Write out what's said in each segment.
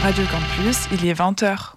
Radio Campus, il est 20h.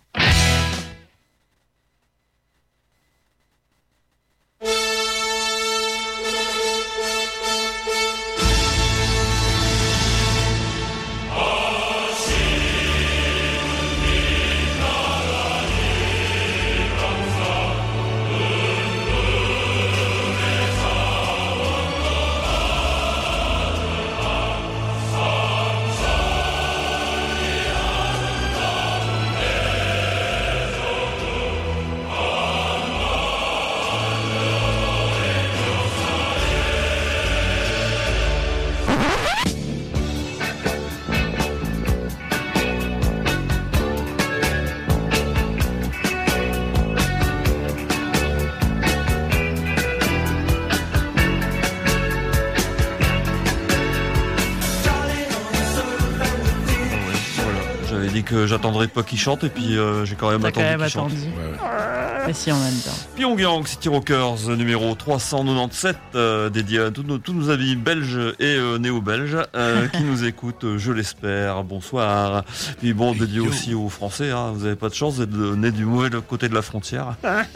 Que j'attendrai pas qu'il chante et puis j'ai quand même attendu qu'il chante. Ouais. Mais si, on aime bien. Pyongyang City Rockers numéro 397 dédié à tous nos amis belges et néo-belges qui nous écoutent, je l'espère. Bonsoir. Puis bon, dédié aussi aux Français, hein. Vous avez pas de chance d'être né du mauvais côté de la frontière.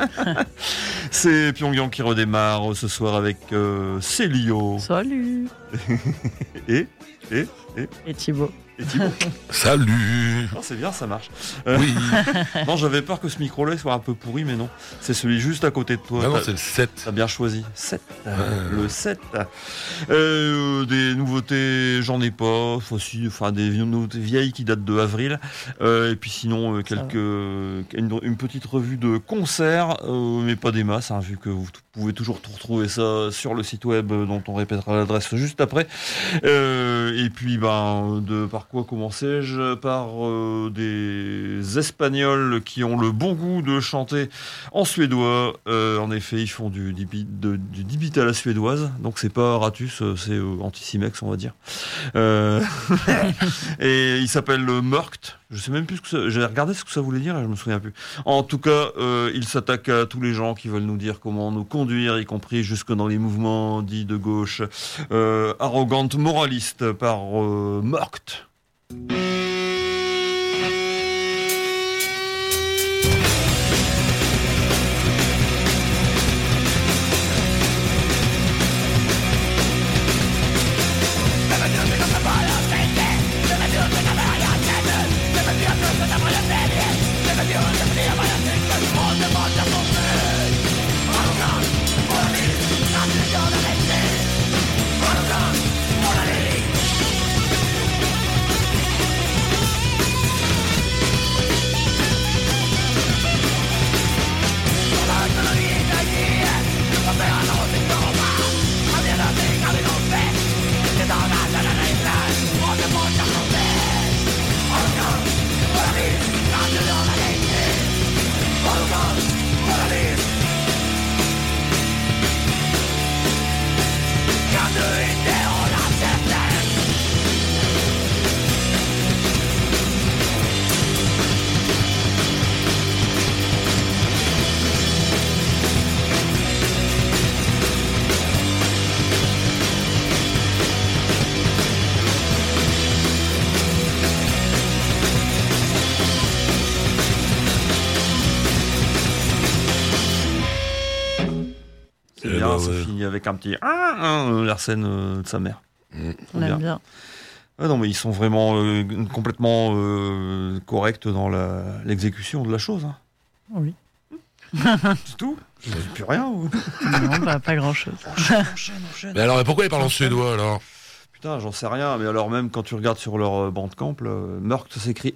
C'est Pyongyang qui redémarre ce soir avec Célio. Salut. Et Thibaut. Et Thibaut. Salut. Oh, c'est bien, ça marche. Oui. Non, j'avais peur que ce micro-là soit un peu pourri, mais non. C'est celui juste à côté de toi. Non, c'est le 7. T'as bien choisi. 7. Le 7. Des nouveautés, j'en ai pas. Enfin, des nouveautés vieilles qui datent de avril. Et puis sinon, une petite revue de concerts, mais pas des masses, hein, vu que vous pouvez toujours tout retrouver ça sur le site web dont on répétera l'adresse juste après. Et puis, par quoi commençais-je? Par des Espagnols qui ont le bon goût de chanter en suédois. En effet, ils font du deep beat à la suédoise, donc c'est pas Ratus, c'est Anticimex, on va dire. Et il s'appelle Mörkt. Je sais même plus ce que ça... J'ai regardé ce que ça voulait dire et je me souviens plus. En tout cas, il s'attaque à tous les gens qui veulent nous dire comment nous conduire, y compris jusque dans les mouvements dits de gauche. Arrogante moraliste par Mörkt. Avec un petit Larsen de sa mère. On aime bien. Ah non, mais ils sont vraiment complètement corrects dans l'exécution de la chose. Hein. Oui. C'est tout. Je ne dis plus rien. Non, pas grand-chose. Enchaîne. Mais alors, pourquoi ils parlent en suédois alors? Putain, j'en sais rien. Mais alors même quand tu regardes sur leur Bandcamp, Mörkt, ça s'écrit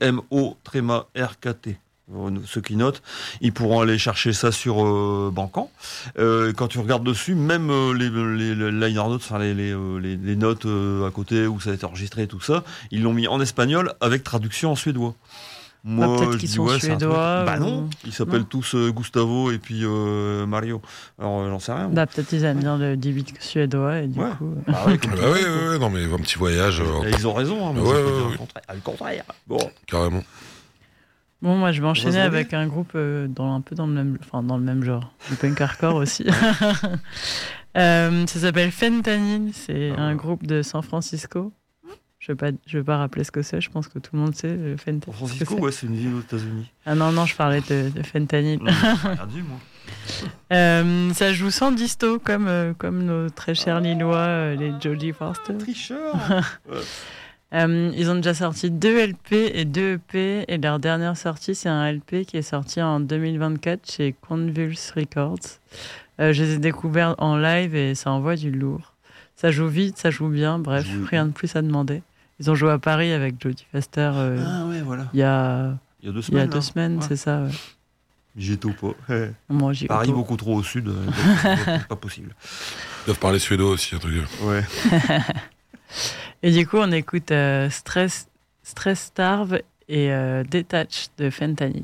M-O-R-K-T. Ceux qui notent, ils pourront aller chercher ça sur Bandcamp. Quand tu regardes dessus, même les liner notes, enfin les notes à côté où ça a été enregistré et tout ça, ils l'ont mis en espagnol avec traduction en suédois. Moi, peut-être qu'ils sont suédois. Bah non, ils s'appellent tous Gustavo et puis Mario. Alors j'en sais rien. Peut-être ils aiment bien le débit suédois et du coup. Oui, non mais un petit voyage. Et ils ont raison, hein, mais le contraire. Bon. Carrément. Bon, moi je vais enchaîner avec un groupe dans le même genre, du punk hardcore aussi. Ça s'appelle Fentanyl, c'est un groupe de San Francisco. Je vais pas rappeler ce que c'est, je pense que tout le monde sait, le fentanyl. San Francisco, c'est une ville aux États-Unis. Ah non, je parlais de fentanyl. Rien dit, moi. Ça joue sans disto, comme nos très chers Lillois, les Jodie Foster. Tricheur. Ils ont déjà sorti 2 LP et 2 EP, et leur dernière sortie, c'est un LP qui est sorti en 2024 chez Convulse Records. Je les ai découverts en live et ça envoie du lourd. Ça joue vite, ça joue bien, bref, rien de plus à demander. Ils ont joué à Paris avec Jodie Foster voilà. il y a 2 semaines. 2 semaines, c'est ça. Ouais. J'y étais ou pas. Moi, j'y Paris, étais. beaucoup trop au sud, pas possible. Ils doivent parler suédois aussi, un truc. Ouais. Et du coup, on écoute Stress Starve et Detach de Fentanyl.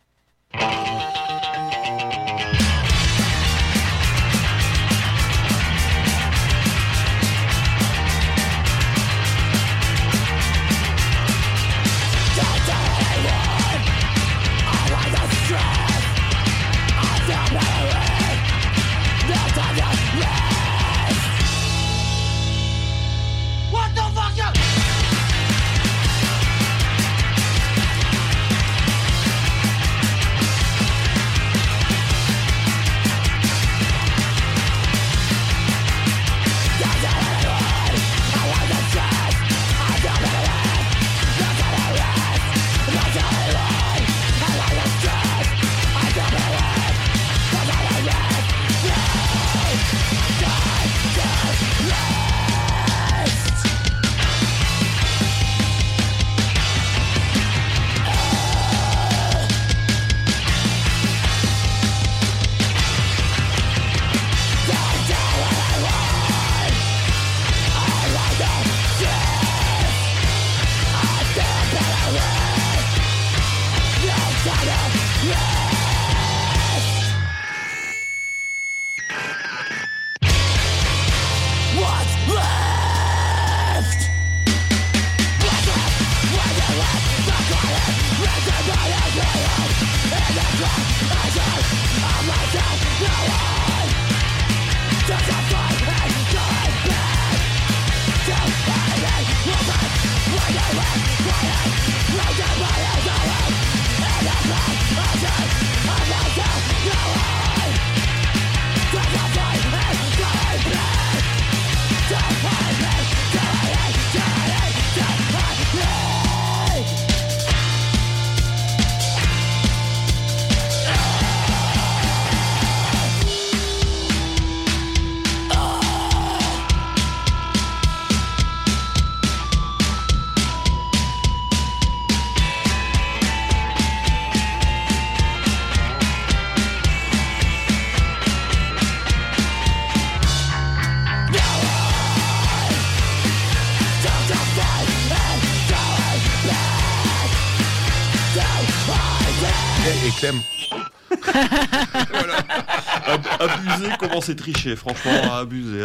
Et Clem. Voilà. Abuser, comment c'est tricher, franchement, abuser.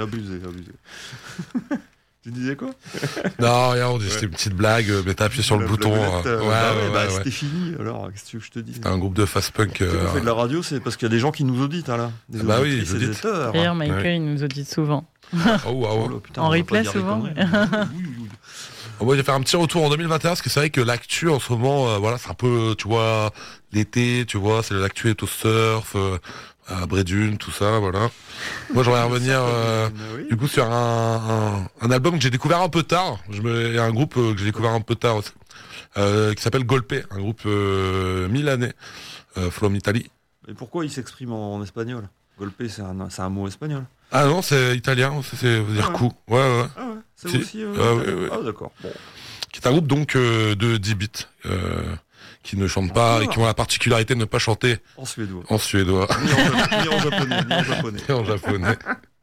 Tu disais quoi? Non, regarde, c'était une petite blague, mais t'as appuyé sur le bouton. Ouais. C'était fini, alors qu'est-ce que tu veux que je te dise? C'était un groupe de fast punk. On fait de la radio, c'est parce qu'il y a des gens qui nous auditent, hein, là. Des bah oui, auditrices et ils des auditent. auditeurs. D'ailleurs, Michael, il nous audite souvent. Oh, wow. là, putain, En on va replay, pas dire des souvent. conneries. Moi, je vais faire un petit retour en 2021, parce que c'est vrai que l'actu en ce moment, voilà, c'est un peu, tu vois, l'été, tu vois, c'est l'actu est au surf, à Brédune, tout ça, voilà. Moi, j'aimerais revenir, du coup, sur un album que j'ai découvert un peu tard. Il y a un groupe que j'ai découvert un peu tard aussi, qui s'appelle Golpe, un groupe milanais, from Italy. Et pourquoi il s'exprime en espagnol? Golpe, c'est un mot espagnol. Ah non, c'est italien, c'est veut dire coup. Ouais. Ah ouais, c'est Si. aussi... ouais. Ah d'accord, bon. Qui est un groupe donc de 10 bits, qui ne chantent pas et qui ont la particularité de ne pas chanter En suédois. en suédois. Ni en japonais. Et en japonais.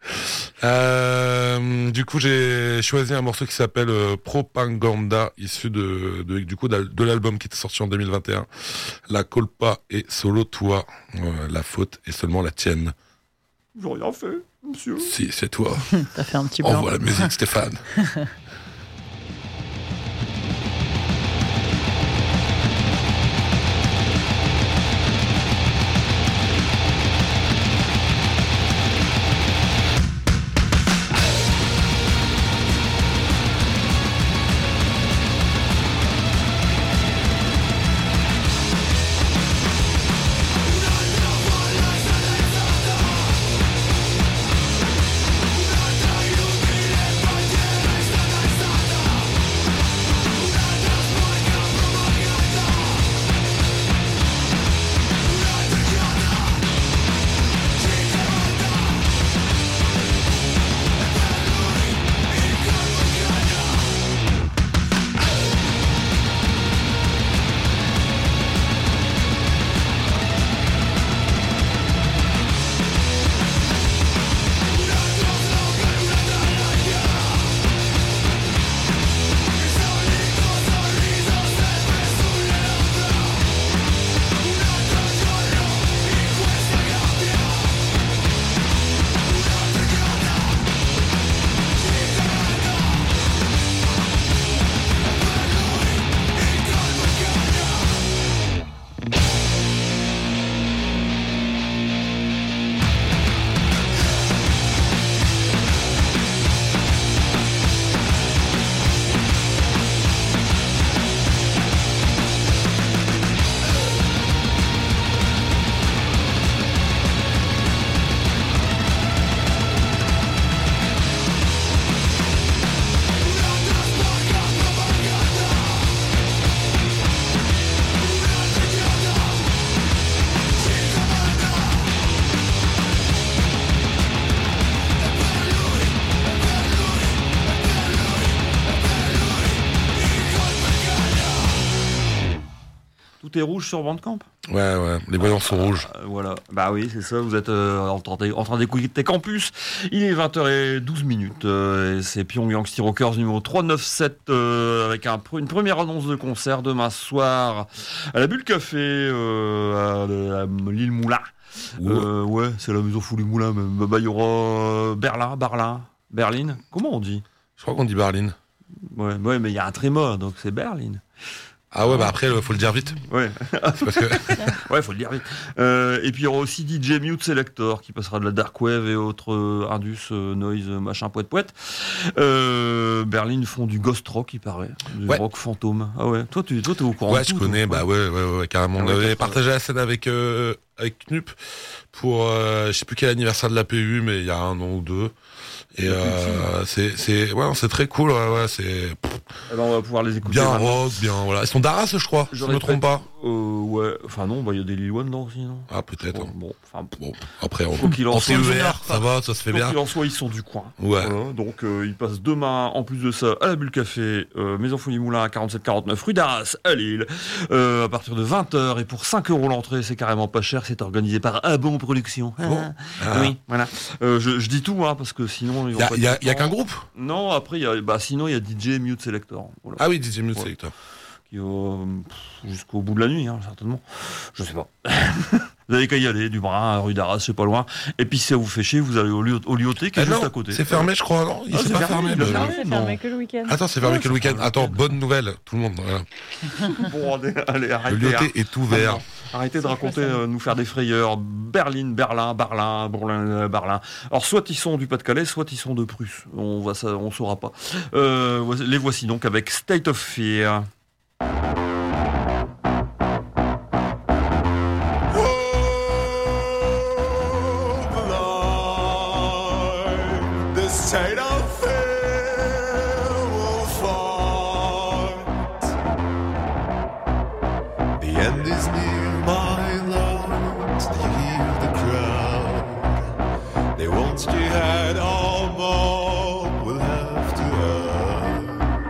Du coup, j'ai choisi un morceau qui s'appelle Propaganda, issu du coup de l'album qui était sorti en 2021. La colpa est solo toi. La faute est seulement la tienne. J'ai rien fait, monsieur. Si, c'est toi. T'as fait un petit blanc. Envoie la musique, Stéphane. tout est rouge sur Bandcamp. Ouais, les voyants sont rouges. Voilà, bah oui, c'est ça, vous êtes en train d'écouter Campus. Il est 20h12, et c'est Pyongyang City Rockers numéro 397, avec une première annonce de concert demain soir à la Bulle Café, à l'île Moulin. Ouais, c'est la maison fou du Moulin, même. Bah, il y aura Berlin, comment on dit? Je crois qu'on dit Berlin. Ouais, mais il y a un tréma, donc c'est Berlin. Ah ouais, bah après, faut le dire vite. Ouais. C'est parce que... Ouais, faut le dire vite. Et puis il y aura aussi DJ Mute Selector qui passera de la dark wave et autres indus, noise, machin, poète. Berlin font du ghost rock, il paraît, du rock fantôme. Ah ouais. Toi, t'es au courant? Ouais, je connais. Bah ouais, carrément. On avait partagé la scène avec Knup pour, je sais plus quel anniversaire de la PU, mais il y a 1 an ou 2. Et c'est très cool. Ouais, c'est. Alors on va pouvoir les écouter. Bien rock, bien voilà. Ils sont d'Arras, je crois. Je me trompe pas. Ouais. Enfin non, il y a des Lil Wayne dedans aussi, non? Ah peut-être. Bon. Après en TER, ça va, ça se fait bien. Quoi qu'il en soit, ils sont du coin. Ouais. Voilà, donc ils passent demain, en plus de ça, à la Bulle Café, Maison Folie Moulin, 47-49 rue d'Arras, à Lille, à partir de 20h, et pour 5 € l'entrée, c'est carrément pas cher. C'est organisé par Abon Productions. Oui, voilà. Je dis tout, hein, parce que sinon ils vont il y a qu'un groupe. Non, après sinon il y a DJ Mute Selector. Voilà. Ah oui, DJ Mute Selector. Qui jusqu'au bout de la nuit, hein, certainement. Je sais pas. Vous avez qu'à y aller, du Bras, rue d'Arras, c'est pas loin. Et puis si ça vous fait chier, vous allez au Lyoté qui est juste à côté. C'est fermé, je crois, non? C'est pas fermé. C'est fermé que le week-end. Attends, c'est fermé que le week-end. Attends, bonne nouvelle, tout le monde. Voilà. Bon, allez, arrêtez. Le Lyoté est ouvert. Arrêtez de raconter, nous faire des frayeurs. Berlin. Alors, soit ils sont du Pas-de-Calais, soit ils sont de Prusse. On saura pas. Les voici donc avec State of Fear. State of fear will fight. The end is near, my lords. Do you hear the crowd? They won't stay at all more. We'll have to hide.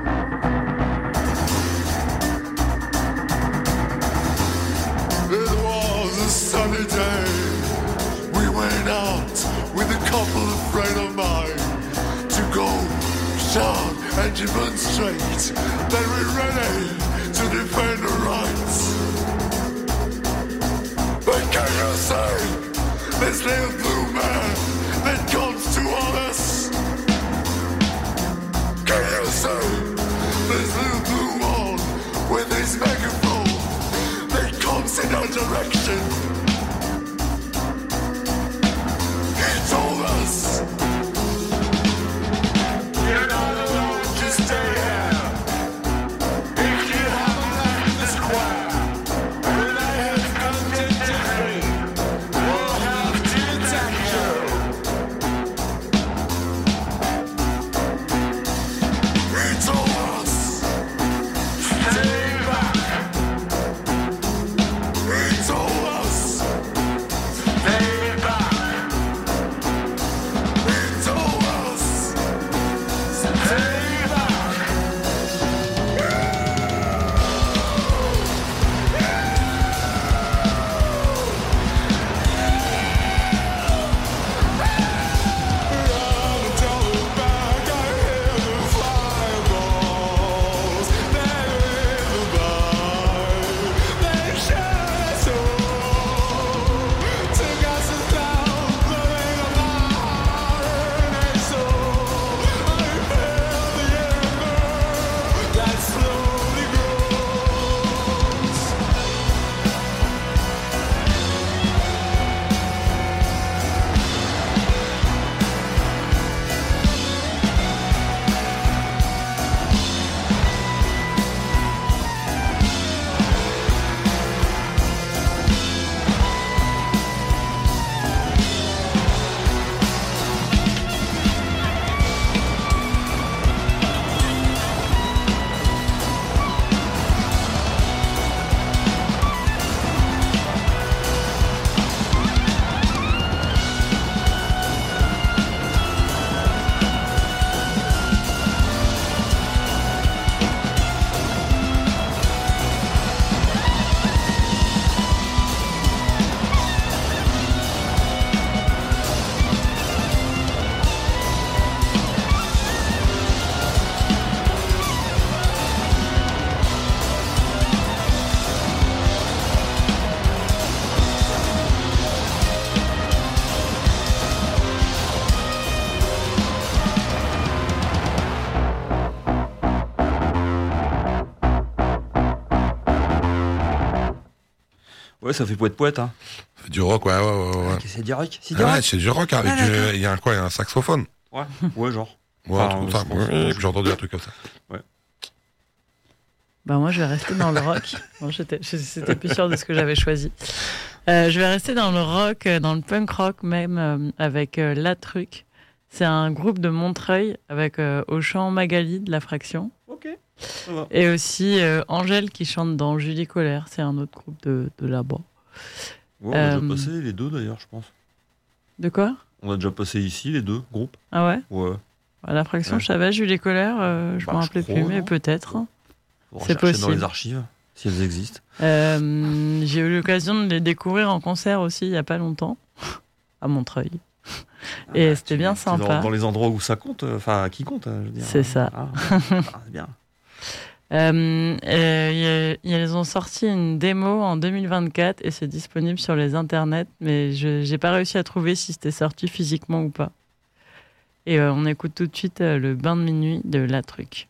It was a sunny day. We went out with a couple of friends of mine. Go, shout and demonstrate that we're ready to defend our rights. But can you say this little blue man that comes to us? Can you say this little blue one with his megaphone that comes in our direction? He told us, you're not alone, just stay here. If you haven't left the square, when I have come to decree, we'll have to attack you. He Ouais, ça fait poète, hein. Du rock, ouais. C'est du rock. C'est du Ouais, rock. c'est du rock avec il y a un saxophone. Ouais, genre. Ouais, Enfin, tout ça. je pense. Ouais, j'ai entendu un truc comme ça. Bah moi, je vais rester dans le rock. Bon, c'était plus sûr de ce que j'avais choisi. Je vais rester dans le rock, dans le punk rock même, avec La Truc. C'est un groupe de Montreuil avec Auchan Magali de La Fraction. Ok, ça va. Et aussi Angèle qui chante dans Julie Colère. C'est un autre groupe de là-bas. Ouais, on a déjà passé les deux d'ailleurs, je pense. De quoi? On a déjà passé ici les deux groupes. Ah ouais? Ouais. À La Fraction, Ouais. je savais. Julie Colère, je Bah, m'en je rappelais crois, plus, mais non peut-être. Faut C'est rechercher dans possible. les archives, si elles existent. J'ai eu l'occasion de les découvrir en concert aussi il n'y a pas longtemps, à Montreuil. Et c'était bien sympa. Dans les endroits où ça compte, enfin, qui compte, je veux dire. C'est ça. C'est bien. Ils ont sorti une démo en 2024 et c'est disponible sur les internets, mais je n'ai pas réussi à trouver si c'était sorti physiquement ou pas. Et on écoute tout de suite le bain de minuit de La Truc.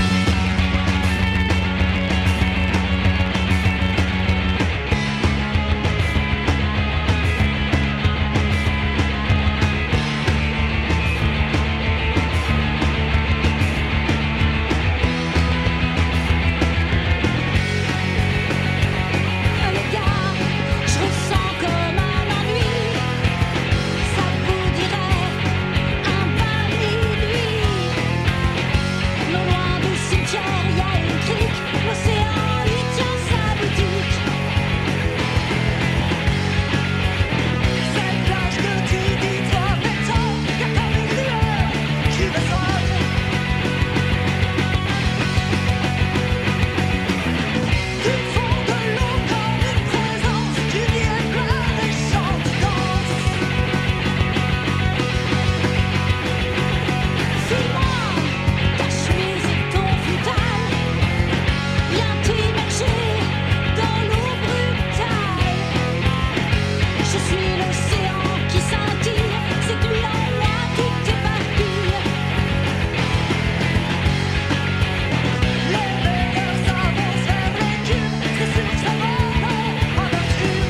Les gars, je ressens comme un ennui. Ça vous dirait un bain de minuit. Non loin du cimetière, il y a une crique. L'océan y tient sa boutique. Cette plage que tu dis toi béton, y a comme une lueur qui résonne. Du fond de l'eau comme une présence, tu viens plein et chante, danse. Suis-moi, ta chemise et ton foutal, viens t'immerger dans l'eau brutale. Je suis l'océan qui scintille, séduit en moi tout t'éparpille. Les meilleurs s'avancent vers l'écume, c'est sûr que ça va en aventure.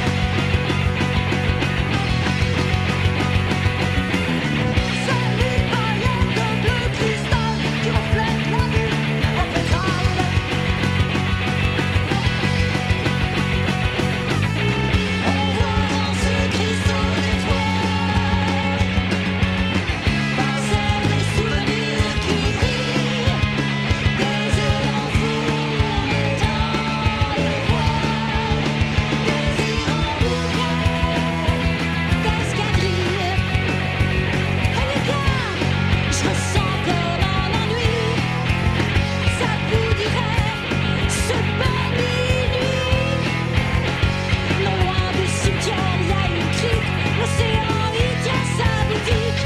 Salut paillettes de bleu cristal qui reflètent la lune en pétale. On voit dans ce cristaux d'étoiles passer des souvenirs qui brillent, des élans fous dans les voiles, des hirondelles, d'escadrilles. Et les gars, je ressens comme un ennui. Ça vous dirait ce bain de minuit. Non loin du cimetière, il y a une crique. L'océan y tient sa boutique.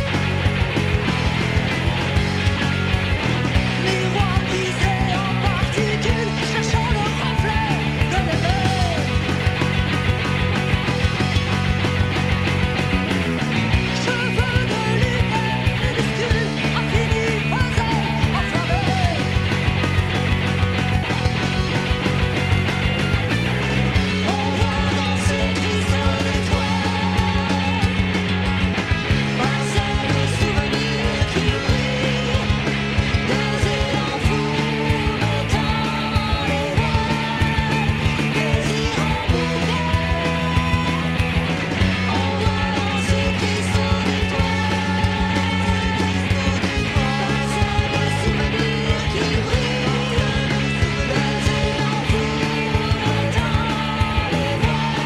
Miroir brisé en particules, cherchant le reflet de l'éveil. Cheveux de lumière minuscules, infinis, posés, enflammés. On voit dans ces cristaux d'étoiles passer des souvenirs qui brillent, des élans fous dans les voiles, des hirondelles. On voit dans ces cristaux d'étoiles passer des souvenirs qui brillent, des élans fous dans les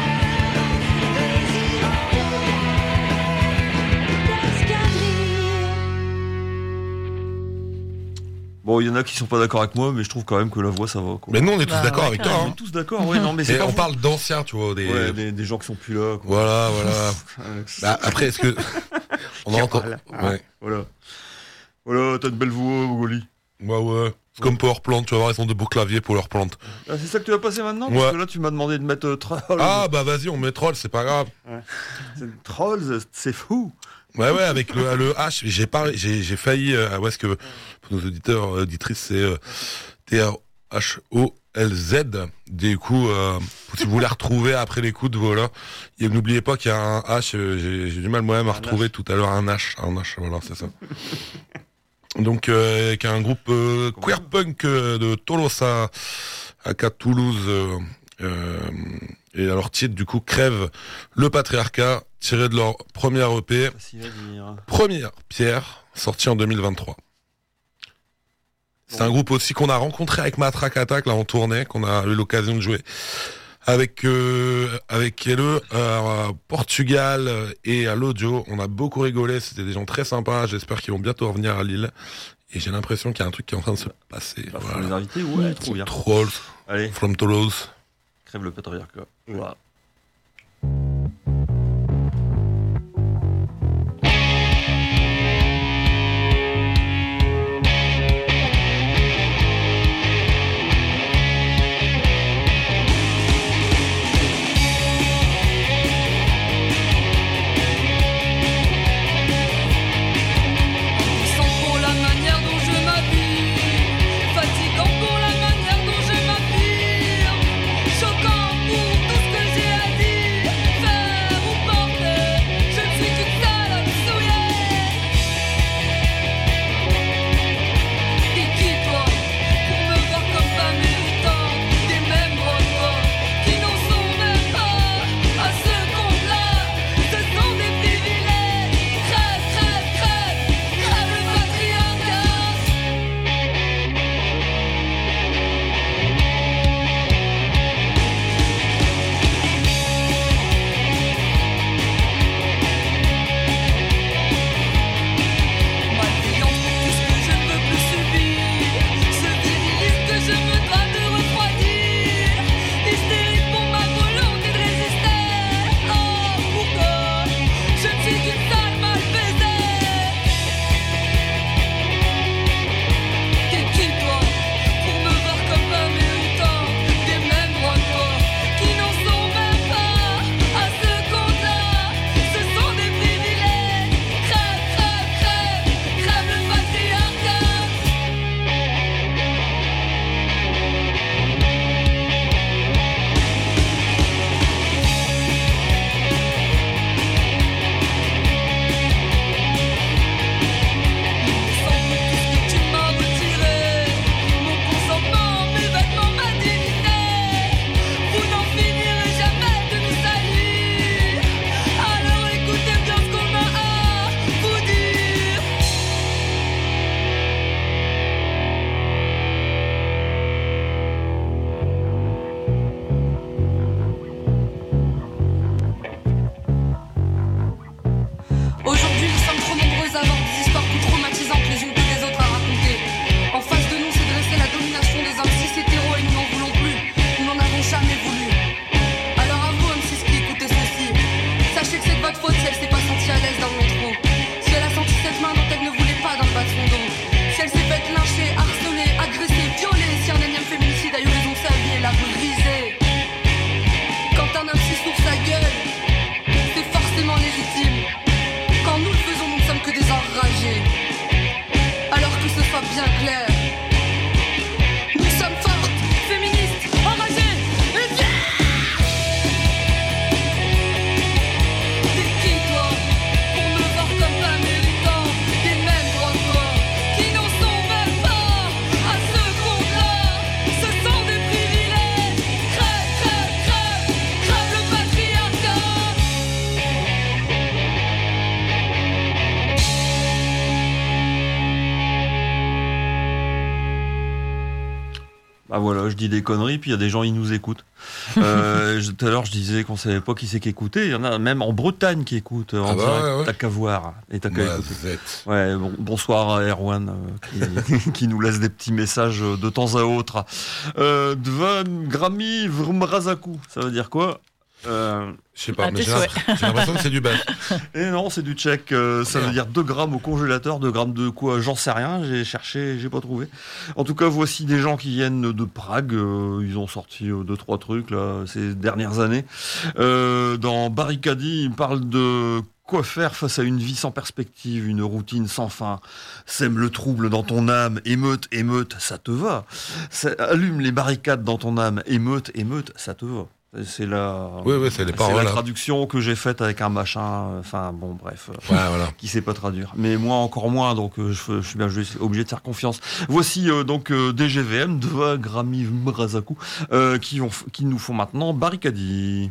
Bon, il y en a qui sont pas d'accord avec moi, mais je trouve quand même que la voix ça va, quoi. Mais nous, on est tous Bah, d'accord ouais, avec On toi. carrément. est tous d'accord, ouais, non, mais c'est Et pas on vous. parle d'anciens, tu vois, Ouais, des gens qui sont plus là, quoi. Voilà. Euh, Bah, après, est-ce que on Qui entend râle. Ouais. Voilà, t'as une belle voix, Goli. Ouais. C'est comme Powerplant, tu vas voir, ils ont de beaux claviers pour leur plante. Ah, c'est ça que tu vas passer maintenant? Ouais. Parce que là, tu m'as demandé de mettre Trolls. Ah, bah vas-y, on met troll, c'est pas grave. Trolls, c'est fou. Ouais, avec le H, j'ai failli, ouais, est-ce que, pour nos auditeurs, auditrices, c'est TRHOLZ, LZ. Du coup, si vous les retrouvez après l'écoute, voilà. Et n'oubliez pas qu'il y a un H, j'ai du mal moi-même à retrouver tout à l'heure un H, voilà, c'est ça. Donc, qui est un groupe queer punk de Tolosa, à Toulouse. Et leur titre, du coup, Crève le patriarcat, tiré de leur première EP, Première Pierre, sorti en 2023. C'est un groupe aussi qu'on a rencontré avec Matraque Attack, là, en tournée, qu'on a eu l'occasion de jouer avec elle à Portugal et à l'audio. On a beaucoup rigolé, c'était des gens très sympas. J'espère qu'ils vont bientôt revenir à Lille. Et j'ai l'impression qu'il y a un truc qui est en train de se passer. Bah, faut les inviter, ouais, trop bien. Trolls, Allez, from Toulouse. Crève le patriarcat. Voilà. Sans pour la manière dont je m'habille, fatigant pour la manière dont je m'affirme, choquant pour tout ce que j'ai à dire, faire ou porter, je ne suis qu'une salope souillée. Et qui toi, pour me voir comme pas méritant des mêmes droits qui n'en sont même pas à ce compte-là, ce sont des privilèges. Crève, crève, crève, crève le patriarcat. Malveillante pour tout ce que je ne veux plus subir, ce virilisme que je me dois de refroidir, hystérique pour ma volonté de résister. Oh, pourquoi je ne suis qu'une sale mal baisée. T'es qui toi, pour me voir comme un méritant des mêmes droits que toi, qui n'en sont même pas à ce compte-là, ce sont des privilèges. Crève, crève, crève, crève le patriarcat. Sans tout ce que tu m'as retiré, mon consentement, mes vêtements, ma dignité, vous n'en finirez jamais de nous salir. Alors écoutez bien ce qu'on a à vous dire. Aujourd'hui, nous sommes trop nombreux à avoir des histoires plus traumatisantes les unes que les autres à raconter. En face de nous s'est dressée la domination des hommes cis hétéros et nous n'en voulons plus. Nous n'en avons jamais voulu. Alors à vous, hommes cis qui écoutez ceci, sachez que c'est de votre faute si elle s'est pas sentie à l'aise dans le métro. Si elle a senti cette main dont elle ne voulait pas dans le bas de son dos. Si elle s'est faite lyncher, harceler, agresser, violer. Si un énième féminicide a eu raison de sa vie et l'a brisée. Quand un homme cis s'ouvre sa gueule, c'est forcément légitime. Quand nous le faisons, nous ne sommes que des enragés. Alors que ce soit bien clair, nous sommes fortes, féministes, enragées et fières. T'es qui toi, pour me voir comme pas méritant des mêmes droits que toi, qui n'en sont même pas à ce compte-là, ce sont des privilèges. Crève, crève, crève, crève le patriarcat. Bah voilà, je dis des conneries, puis il y a des gens qui nous écoutent. Tout à l'heure, je disais qu'on savait pas qui c'est qui écoutait. Il y en a même en Bretagne qui écoutent en direct. ouais. T'as qu'à voir et t'as qu'à Ouais, écouter. Ouais, bonsoir à Erwan qui nous laisse des petits messages de temps à autre. Dvan Grami Vrmrazaku, ça veut dire quoi Je sais pas, Ah, mais tes j'ai l'impression que c'est du basque. Et non, c'est du tchèque. Ça veut dire 2 grammes au congélateur. 2 grammes de quoi? J'en sais rien. J'ai cherché, j'ai pas trouvé. En tout cas, voici des gens qui viennent de Prague. Ils ont sorti 2-3 trucs là ces dernières années. Dans Barricadi, ils parlent de Quoi faire face à une vie sans perspective, une routine sans fin? Sème le trouble dans ton âme, émeute, émeute, ça te va. Allume les barricades dans ton âme, émeute, émeute, ça te va. C'est Oui, c'est les paroles. la Hein. traduction que j'ai faite avec un machin, enfin bon, bref, Ouais, voilà. qui sait pas traduire. Mais moi encore moins, donc je suis bien obligé de faire confiance. Voici donc DGVM, Dva Grami Mrazaku, qui nous font maintenant Barricadi.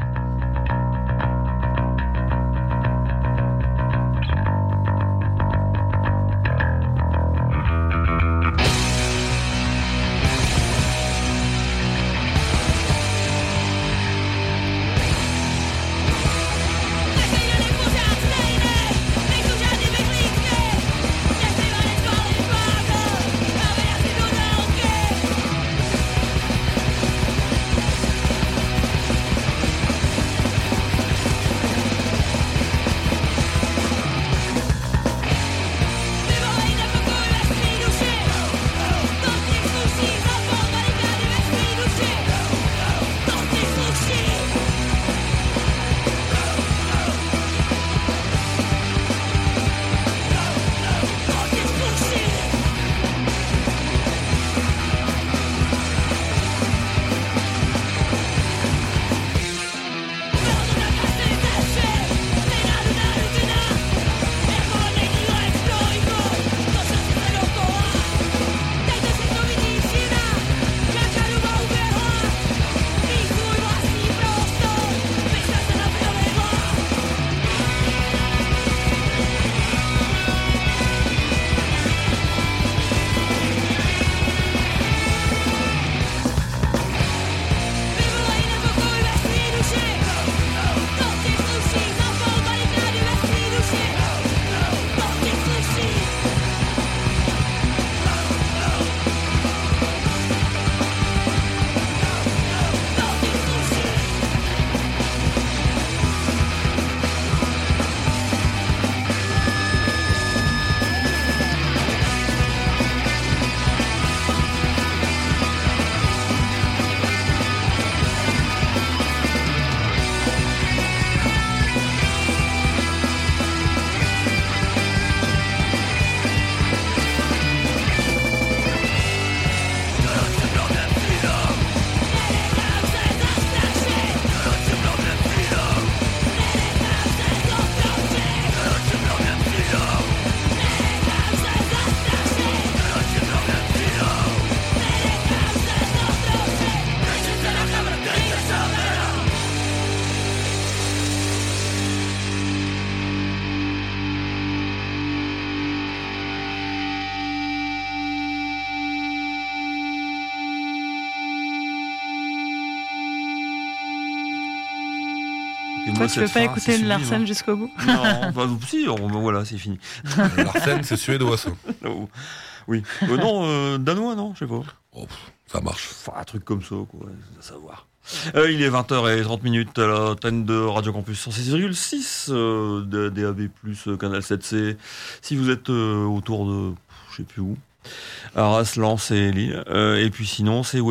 Et Toi, moi, tu veux cette pas fin, écouter c'est le sublime, Larsen hein. jusqu'au bout? Non, bah, si, voilà, c'est fini. Larsen, c'est suédois, ça. Oh, oui. Non, danois, non, je sais pas. Oh, ça marche. Enfin, un truc comme ça, quoi, à savoir. Il est 20h30 à la antenne de Radio Campus 106,6 de DAB+, canal 7C. Si vous êtes autour de, je sais plus où, Arras, Lens et Lille. Et puis sinon, c'est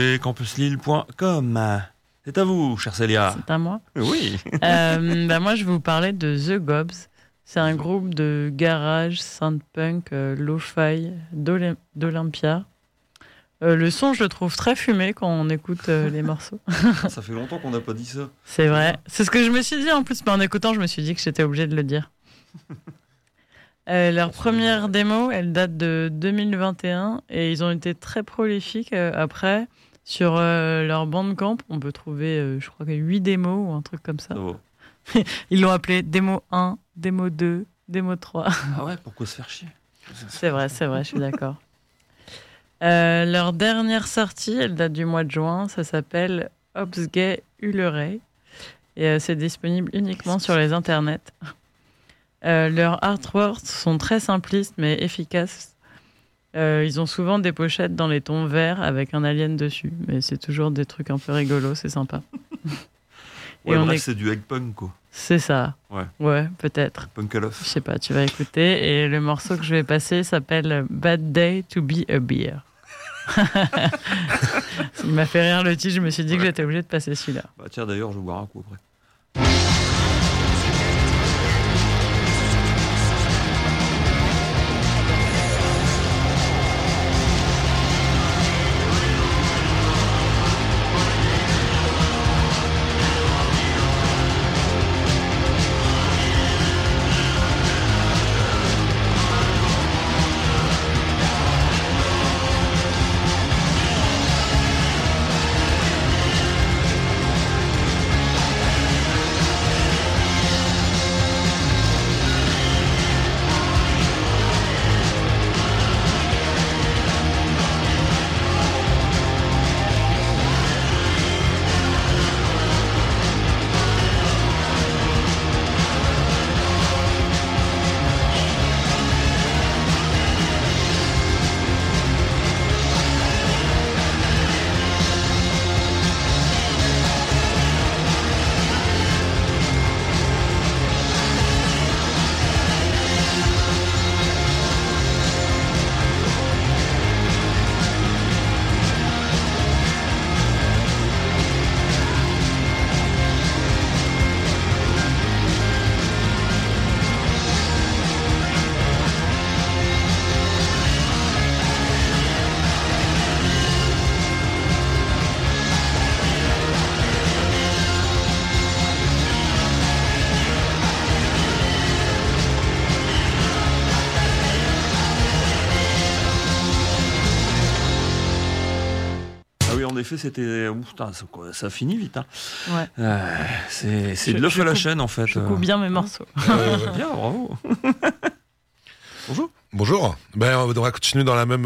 www.campuslille.com. C'est à vous, cher Célia. C'est à moi. Oui. Moi, je vais vous parler de The Gobs. C'est un groupe de garage, synth-punk, lo-fi d'Olympia. Le son, je le trouve très fumé quand on écoute les morceaux. Ça fait longtemps qu'on n'a pas dit ça. C'est vrai. C'est ce que je me suis dit en plus, mais en écoutant, je me suis dit que j'étais obligée de le dire. Leur première démo, elle date de 2021 et ils ont été très prolifiques après. Sur leur Bandcamp, on peut trouver, je crois, 8 démos ou un truc comme ça. Ça va. Ils l'ont appelé démo 1, démo 2, démo 3. Ah ouais, pourquoi se faire chier? C'est vrai, je suis d'accord. Leur dernière sortie, elle date du mois de juin, ça s'appelle Obsgay Ulleray et c'est disponible uniquement sur les internets. Leurs artworks sont très simplistes mais efficaces. Ils ont souvent des pochettes dans les tons verts avec un alien dessus, mais c'est toujours des trucs un peu rigolos, c'est sympa. Ouais, bref, c'est du egg punk, quoi. C'est ça. Ouais, peut-être. Punk à l'œuf. Je sais pas, tu vas écouter. Et le morceau que je vais passer s'appelle Bad Day to be a Beer. Il m'a fait rire le titre, je me suis dit que j'étais obligée de passer celui-là. Bah tiens, d'ailleurs, je vais boire un coup après. effet, c'était. Putain, ça finit vite. Hein. Ouais. C'est de l'œuf à la chaîne, en fait. Je coupe bien mes morceaux. Bien, bravo. Bonjour. Bonjour. Ben, on va continuer dans la même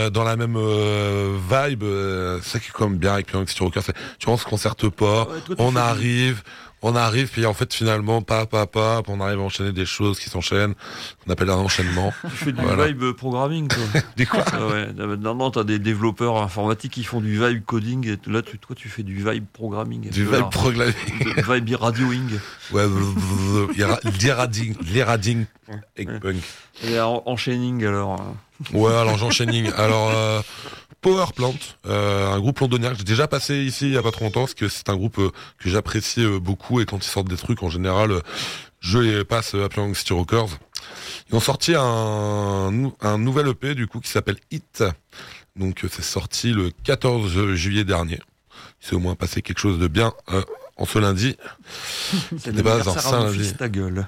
vibe. C'est ça qui est quand même bien avec Pyramid City Rocker. Tu vois, on se concerte pas. Ouais, toi, On arrive, puis en fait, finalement, on arrive à enchaîner des choses qui s'enchaînent, qu'on appelle un enchaînement. Tu fais du Voilà. vibe programming, toi. Du quoi? Ouais. Non, t'as des développeurs informatiques qui font du vibe coding, et là, toi, tu fais du vibe programming. Du vibe programming. Vibe radioing. Ouais, l'irrading, eggpunk. Et enchaining, alors. Ouais, alors j'enchaîning. Alors, Power Plant, un groupe londonien que j'ai déjà passé ici il y a pas trop longtemps, parce que c'est un groupe que j'apprécie beaucoup, et quand ils sortent des trucs, en général, je les passe à Pyramid City Rockers. Ils ont sorti un nouvel EP, du coup, qui s'appelle Hit. Donc, c'est sorti le 14 juillet dernier. Il s'est au moins passé quelque chose de bien en ce lundi. C'est pas l'anniversaire un à mon lundi. fils, ta gueule.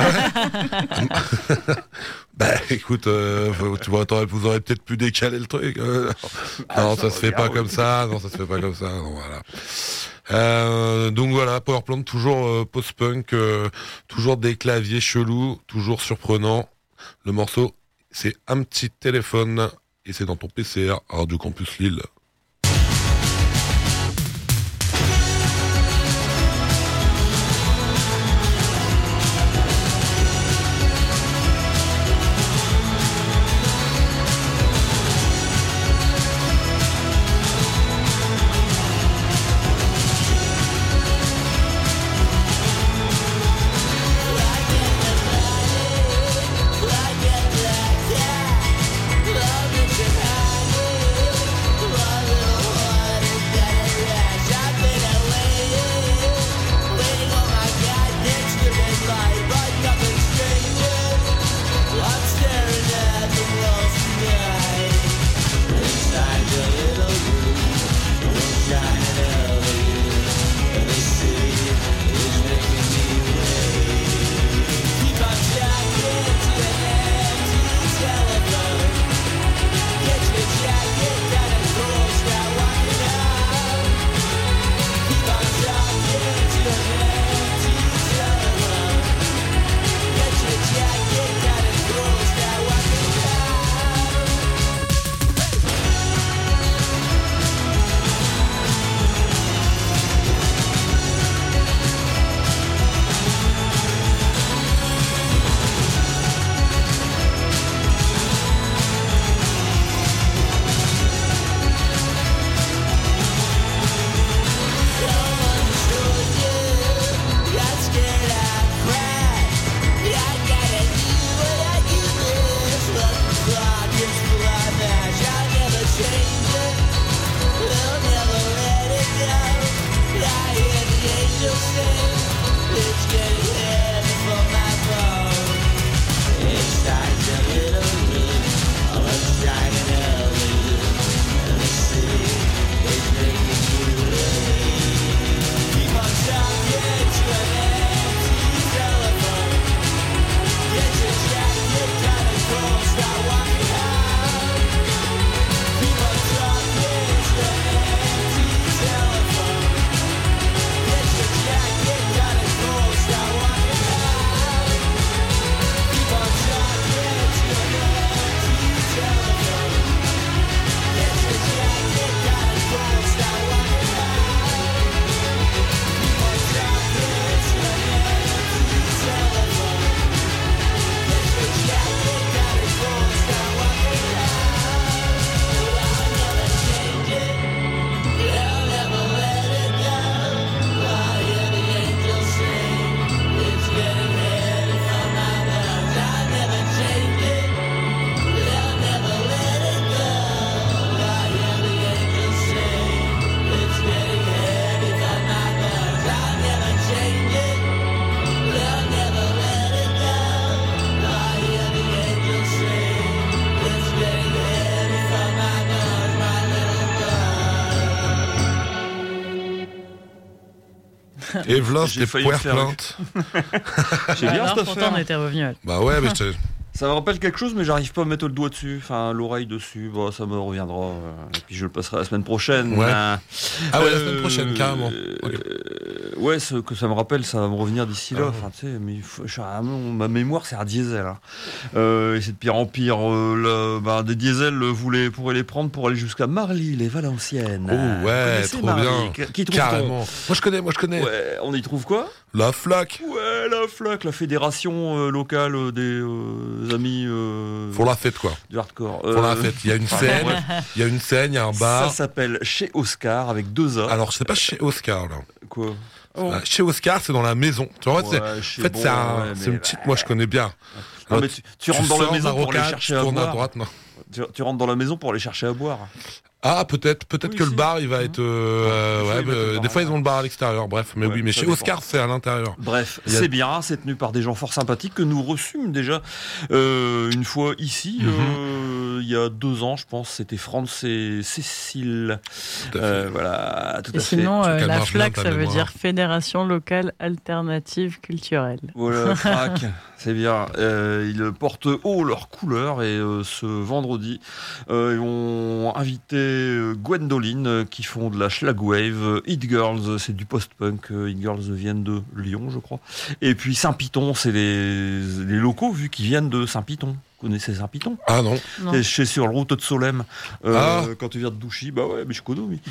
Bah écoute, tu vois, vous aurez peut-être pu décaler le truc. Non, ça se fait pas comme ça. Non, ça se fait pas comme ça. Non, voilà. Donc voilà, Powerplant, toujours post-punk, toujours des claviers chelous, toujours surprenant. Le morceau, c'est Un petit téléphone, et c'est dans ton PCR, Radio Campus Lille. Et voilà, j'ai c'était failli Power faire- Plant. J'ai bien Alors, cette pourtant, affaire. on était revenu. Bah ouais, mais Ça me rappelle quelque chose, mais j'arrive pas à mettre le doigt dessus, enfin l'oreille dessus. Bon, ça me reviendra. Et puis je le passerai la semaine prochaine. Ouais. Ah ouais, la semaine prochaine, carrément. Ok. Ouais, ce que ça me rappelle, ça va me revenir d'ici là. Ah. Enfin, tu sais, mais ma mémoire, c'est un diesel. Hein. Et c'est de pire en pire. Des diesels, pourraient les prendre pour aller jusqu'à Marly, les Valenciennes. Oh ouais, Connaissez trop Marly? bien. Qui trouve-t-on? Carrément. Moi je connais. Ouais, on y trouve quoi? La flaque. Ouais, la FLAC, la fédération locale des amis Pour la fête, quoi. du hardcore. Pour la fête. Il y a une scène, ouais. il y a une scène, il y a un Ça bar. s'appelle Chez Oscar avec 2 A. Alors, c'est pas chez Oscar, là. Quoi? Oh. Chez Oscar, c'est dans la maison. Tu vois, Ouais, c'est c'est une petite, moi je connais bien. Non, mais tu rentres dans la sors maison d'un pour aller rocade, chercher tu à tournes à boire. droite, non. Tu rentres dans la maison pour aller chercher à boire. Ah, peut-être Oui, que le si. bar, il va être... fois, ils mettent le bar des fois, à ils ont le bar à l'extérieur, bref. Mais Ouais, oui, mais ça chez dépend. Oscar, c'est à l'intérieur. Bref, Il y a- c'est bien, c'est tenu par des gens fort sympathiques que nous reçûmes déjà une fois ici, il y a 2 ans, je pense, c'était France et Cécile. Tout à fait. Voilà, tout Et à fait. sinon, qu'elle la marche bien, FLAC, ta ça veut mémoire. dire Fédération locale alternative culturelle. Voilà, frac, c'est bien. Ils portent haut leurs couleurs et ce vendredi, ils ont invité Gwendoline qui font de la Schlagwave, Hit Girls, c'est du post-punk, Hit Girls viennent de Lyon, je crois. Et puis Saint-Piton, c'est les locaux vu qu'ils viennent de Saint-Piton. Vous connaissez Saint-Piton? Ah non. Non. Et je suis sur le route de Solem. Ah. Quand tu viens de Douchy, bah ouais, mais je connais, oui.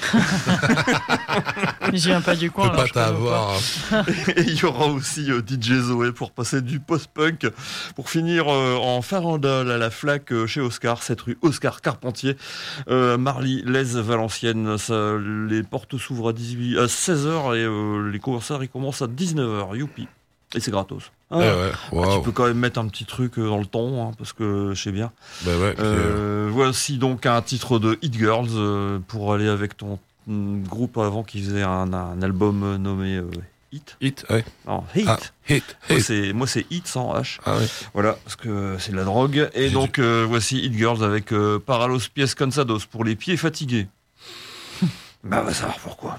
Je viens pas du Je coin. peux alors pas je connais t'avoir. Et il y aura aussi DJ Zoé pour passer du post-punk pour finir en farandole à la FLAC chez Oscar, cette rue Oscar Carpentier, Marly, Les Valenciennes. Les portes s'ouvrent à 16h et les concerts ils commencent à 19h. Youpi. Et c'est gratos. Ah, Ouais, ouais. tu Waouh. peux quand même mettre un petit truc dans le ton, hein, parce que je sais bien. Bah ouais. puis, Voici donc un titre de Hit Girls pour aller avec ton groupe avant qui faisait un album nommé Hit. Hit, ouais. Non, Hit. Ah, hit, hit. Moi c'est Hit sans H. Ah ouais. Voilà, parce que c'est de la drogue. Et J'ai donc voici Hit Girls avec Paralos Pies Cansados pour les pieds fatigués. Bah on va savoir pourquoi.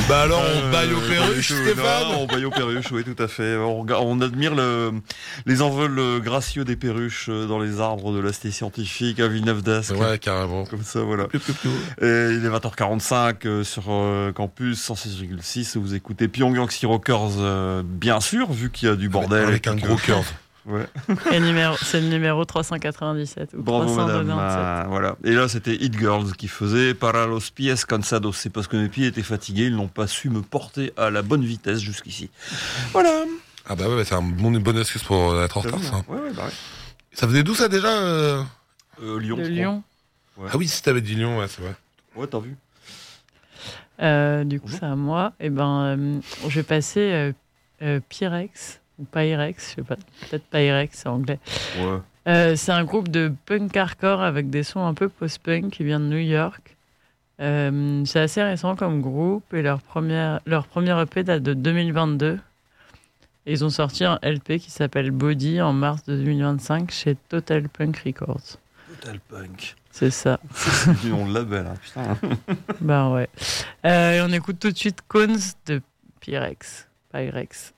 Bah alors, on baille aux perruches, Stéphane. On baille aux perruches, oui, tout à fait. On admire les envols gracieux des perruches dans les arbres de la cité scientifique à Villeneuve-d'Ascq. Ouais, carrément. Comme ça, voilà. Et il est 20h45 sur Campus 106,6. Vous écoutez Pyongyang Sea Rockers, bien sûr, vu qu'il y a du bordel. Avec un gros cœur. Ouais. Et c'est le numéro 397 ou Bravo 397. madame. Voilà. Et là c'était Hit Girls qui faisait Para los pies cansados. C'est parce que mes pieds étaient fatigués, ils n'ont pas su me porter à la bonne vitesse jusqu'ici. Voilà. Ah bah ouais, c'est une bonne excuse pour être en retard, ça. Ouais, bah ouais. Ça faisait d'où ça déjà Lyon. De je Lyon. crois. Ouais. Ah oui, si t'avais dit Lyon, ouais, c'est vrai. Ouais, t'as vu. Du coup, c'est à moi. Et je vais passer Pyrex ou Pyrex, je sais pas. Peut-être Pyrex, c'est anglais. Ouais. C'est un groupe de punk hardcore avec des sons un peu post-punk qui vient de New York. C'est assez récent comme groupe et leur premier EP date de 2022. Et ils ont sorti un LP qui s'appelle Body en mars de 2025 chez Total Punk Records. Total Punk. C'est ça. C'est du nom de label, hein, putain. Ben ouais. Et on écoute tout de suite Cones de Pyrex. Pyrex.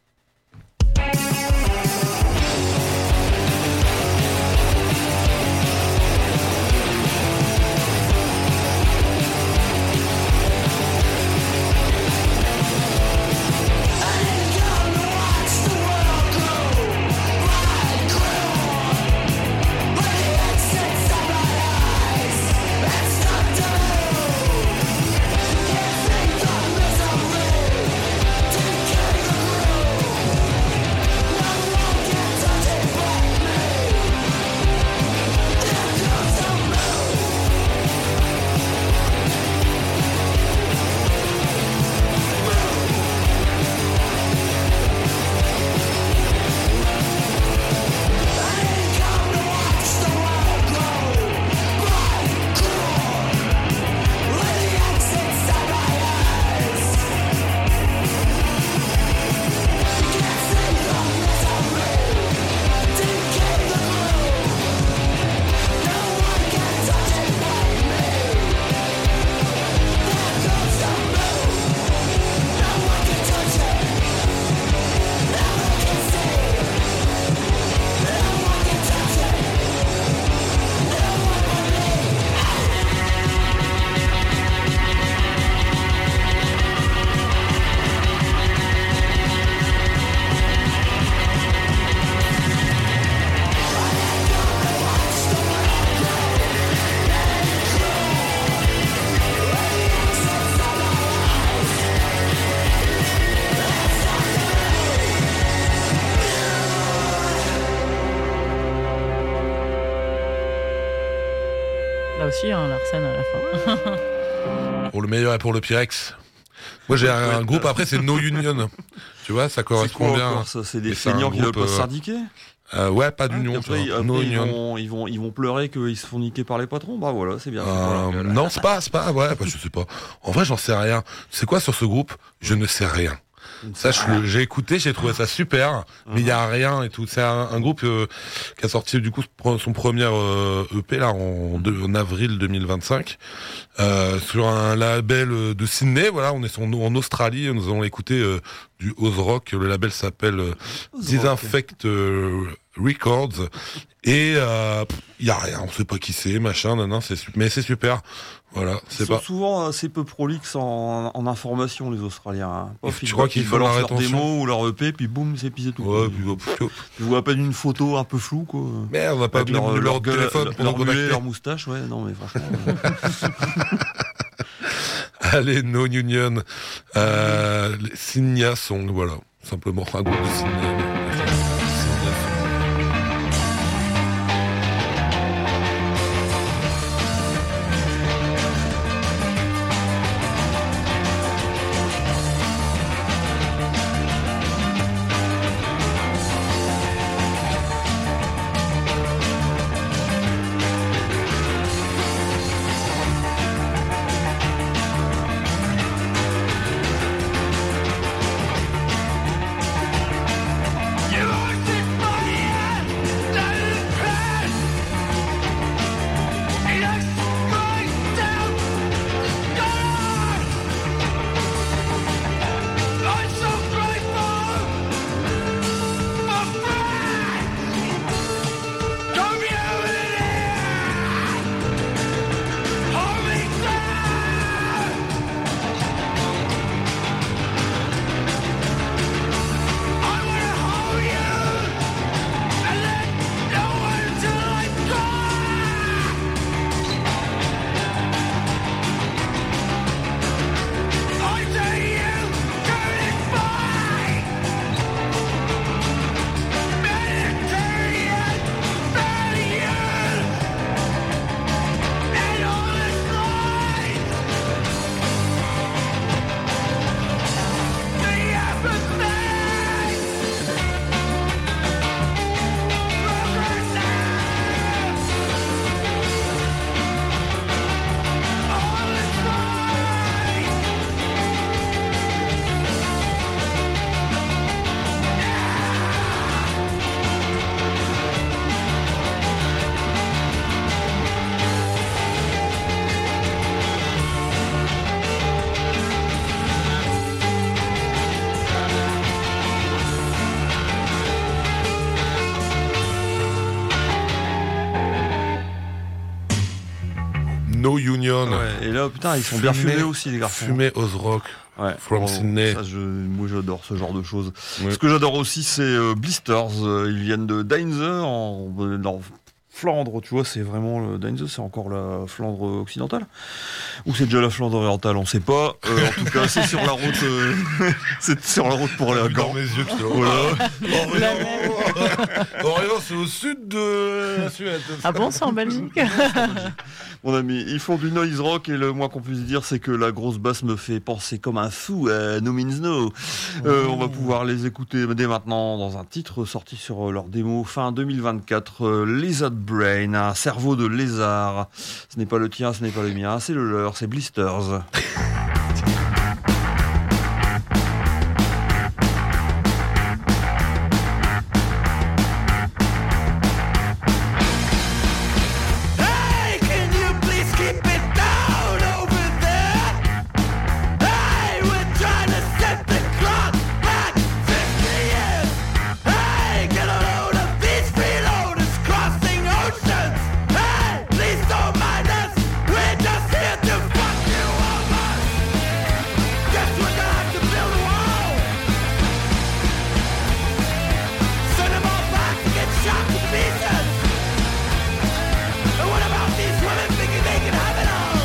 Là aussi, il y a un Larsen à la fin. Pour le meilleur et pour le Pyrex. Moi j'ai un groupe après, c'est No Union. Tu vois, ça correspond bien. Encore, ça, c'est des Et c'est un feignants qui veulent groupe, pas se syndiquer. Ouais, pas d'union. Après, ça. No Union. ils vont pleurer qu'ils se font niquer par les patrons. Bah voilà, c'est bien. Non, c'est pas, ouais, bah, je sais pas. En vrai, j'en sais rien. C'est quoi sur ce groupe? Je ne sais rien. Ça, j'ai écouté, j'ai trouvé ça super, mais il y a rien et tout. C'est un groupe qui a sorti du coup son premier EP là en avril 2025 sur un label de Sydney. Voilà, on est en Australie. Nous allons écouter du Oz Rock. Le label s'appelle Disinfect Records et il y a rien. On sait pas qui c'est, machin, mais c'est super. Voilà, Ils sont souvent assez peu prolixes en information, les Australiens. Hein. Tu crois qu'ils font la leur rétention démo ou leur EP, puis boum, c'est pisé tout. Ouais, Tu vois à peine une photo un peu floue, quoi. Merde, on n'a pas Avec leur téléphone pour leur nous connecter. leur moustache, ouais, non mais franchement. Allez, No Union, Signia Song, voilà, simplement un groupe de Signia. Et là, putain, ils sont bien fumés aussi, les garçons. Fumé Oz Rock. Ouais. From Sydney. Ça, moi, j'adore ce genre de choses. Oui. Ce que j'adore aussi, c'est Blisters. Ils viennent de Deinze, dans Flandre, tu vois, c'est vraiment le Deinze, c'est encore la Flandre occidentale. Ou c'est déjà la Flandre orientale, on sait pas. En tout cas, c'est sur la route. C'est sur la route pour aller à Dans Gand. mes yeux, tu vois. Voilà. Orient, c'est au sud de la Suède. Ah bon, c'est en Belgique? Mon ami, ils font du noise rock et le moins qu'on puisse dire, c'est que la grosse basse me fait penser comme un fou à No Means No. On va pouvoir les écouter dès maintenant dans un titre sorti sur leur démo fin 2024, Lizard Brain, un cerveau de lézard. Ce n'est pas le tien, ce n'est pas le mien, c'est le leur, c'est Blisters. Hey, can you please keep it down over there? Hey, we're trying to set the clock back 50 years. Hey, get a load of these freeloaders crossing oceans. Hey, please don't mind us. We're just here to fuck you over. Guess we're gonna have to build a wall. Send them all back to get shot to pieces. And what about these women thinking they can have it all?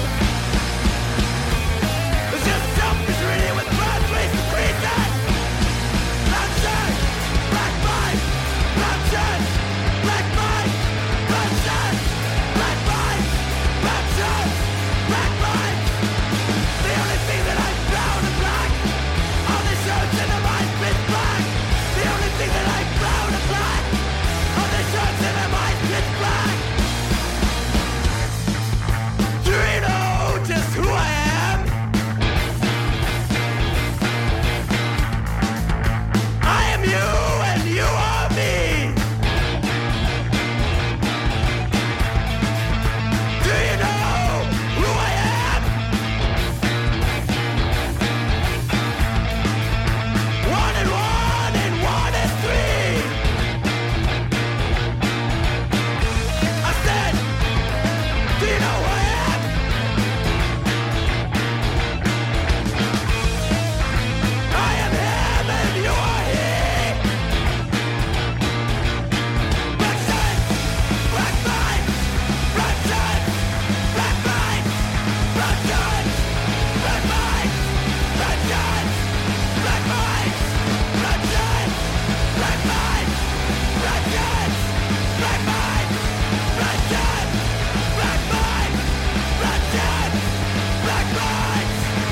It's just selfish really with blood waste and creases. Bloodshed, black might, bloodshed, black might, bloodshed, black might, bloodshed, black might. The only thing that I'm brown and black, all the shirts in the mind's pitch black. The only thing that I'm brown and black, all the shirts in the mind's pitch black. Do you know just who I am? I am you and you are me. Do you know who I am? One and one and one and three. I said, do you know who I am? I am him and you are he. Bloodshed, black light, bloodshed, black light, bloodshed, black light, bloodshed, black light, bloodshed, black light, bloodshed, black light, bloodshed, black light, bloodshed, black light.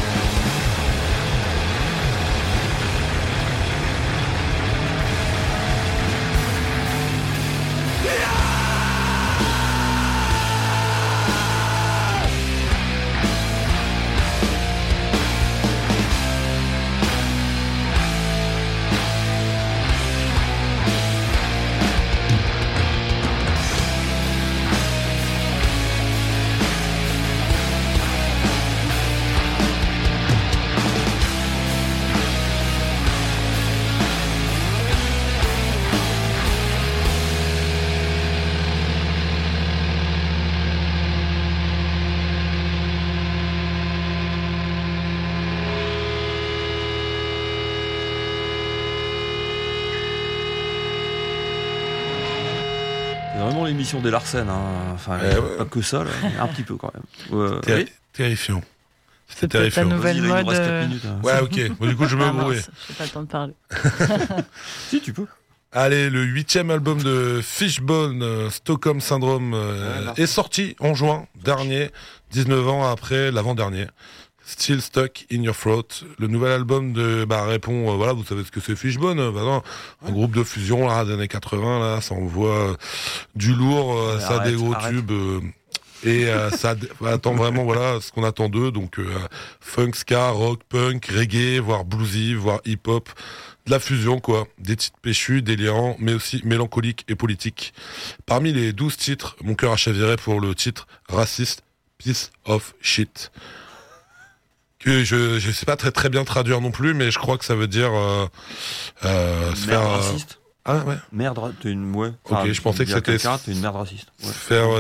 C'est vraiment l'émission des Larsen, hein. Enfin, ouais. pas que ça, là, mais un petit peu quand même. Terri- Terrifiant. C'est C'était peut-être ta terrifiant. nouvelle Vas-y, là, il nous mode. reste 4 minutes, hein. Ouais, ok. Bon, du coup, je me Ah brouille. mince, j'ai pas le temps de parler. Si, tu peux. Allez, le 8e album de Fishbone, Stockholm Syndrome, est sorti en juin dernier, 19 ans après l'avant-dernier. Still Stuck in Your Throat. Le nouvel album répond, voilà, vous savez ce que c'est Fishbone, non, un groupe de fusion là, des années 80, là, ça envoie du lourd, ça a des gros tubes. Et ça attend vraiment voilà ce qu'on attend d'eux, donc funk, ska, rock, punk, reggae, voire bluesy, voire hip-hop, de la fusion quoi, des titres péchus, délirants, mais aussi mélancoliques et politiques. Parmi les 12 titres, mon cœur a chaviré pour le titre Racist Piece of Shit, que je sais pas très bien traduire non plus, mais je crois que ça veut dire se faire raciste. Ah ouais. Merde, t'es une ouais. Ok, je pensais que c'était t'es une merde raciste. Ouais. faire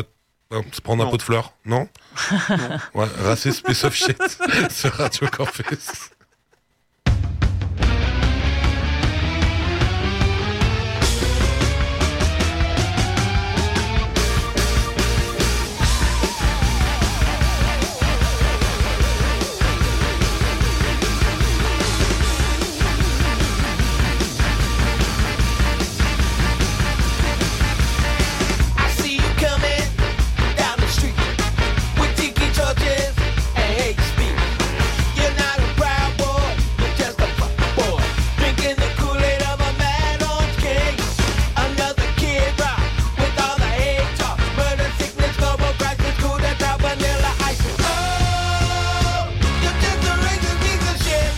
Se prendre un pot de fleurs, non? Ouais, Racist Piece of Shit sur Radio Campus. I see you coming down the street with tiki torches and hate speech. You're not a proud boy, you're just a fuck boy, drinking the Kool-Aid of a mad orange king. Another kid rock with all the hate talk, murder, sickness, global crisis, cool to drop vanilla ice. Oh, you're just a racist piece of shit.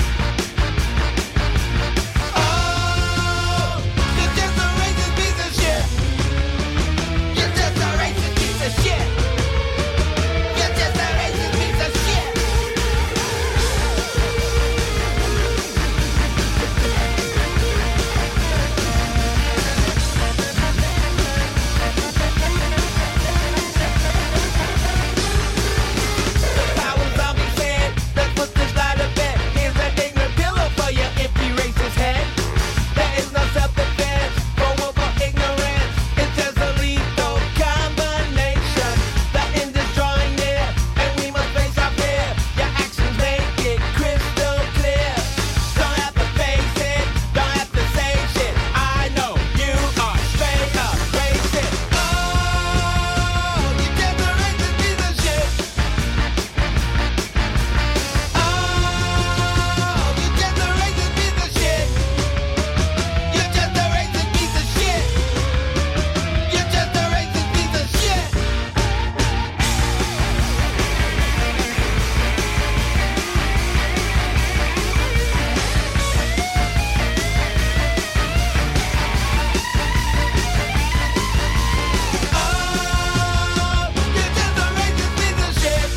Oh, you're just a racist piece of shit. You're just a racist piece of shit. You're just a racist piece of shit. Power zombie fan, let's put this light of bed. Here's an ignorant pillow for your empty racist head. There is no self-defense for willful ignorance. It's just a lethal combination. The end is drawing near, and we must face our fear. Your actions make it crystal clear. Don't have to face it, don't have to say shit. I know you are straight up racist. Oh, you're just a racist piece of shit. Oh, you're just a racist piece of shit. You're just a racist piece of shit. You're just a racist piece of shit. Oh, you're just a racist piece of shit.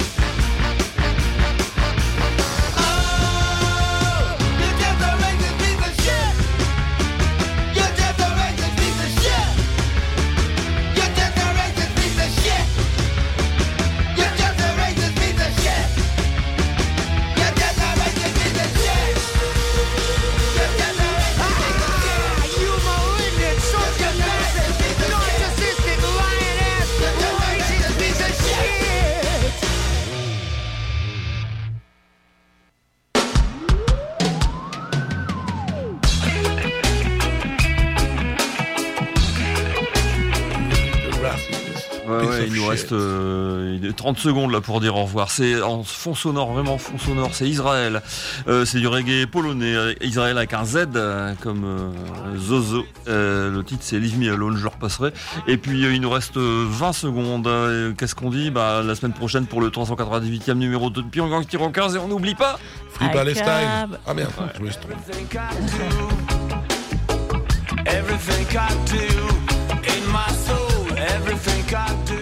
Oh, you're just a racist piece of shit. You're just a racist piece of shit. You're just a racist piece of shit. You're just a racist piece of shit. You're just a racist piece of shit. You're just a racist piece of shit. You malignant, socialistic, narcissistic, lion-ass, racist piece of shit. Ouais, il nous reste 30 secondes là pour dire au revoir. C'est en fond sonore, vraiment fond sonore, c'est Israël. C'est du reggae polonais. Israël avec un Z comme Zozo. Le titre c'est Leave Me Alone, je le repasserai. Et puis il nous reste 20 secondes. Qu'est-ce qu'on dit? La semaine prochaine pour le 398e numéro de Pyongyang Tyran 15 et on n'oublie pas. Free Palestine. Cab. Ah merde, je me suis trompé. Everything I do in my soul, everything I do.